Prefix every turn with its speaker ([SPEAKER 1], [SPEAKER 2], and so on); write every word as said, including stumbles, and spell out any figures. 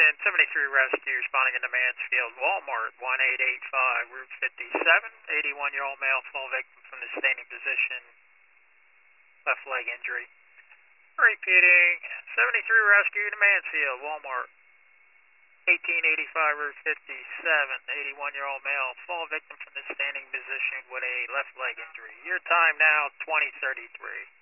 [SPEAKER 1] ten seventy-three rescue responding into Mansfield, Walmart, one eight eight five, Route fifty-seven, eighty-one-year-old male, fall victim from the standing position, left leg injury. Repeating, seventy-three rescue to Mansfield, Walmart, eighteen eighty-five, Route fifty-seven, eighty-one-year-old male, fall victim from the standing position with a left leg injury. Your time now, twenty thirty-three.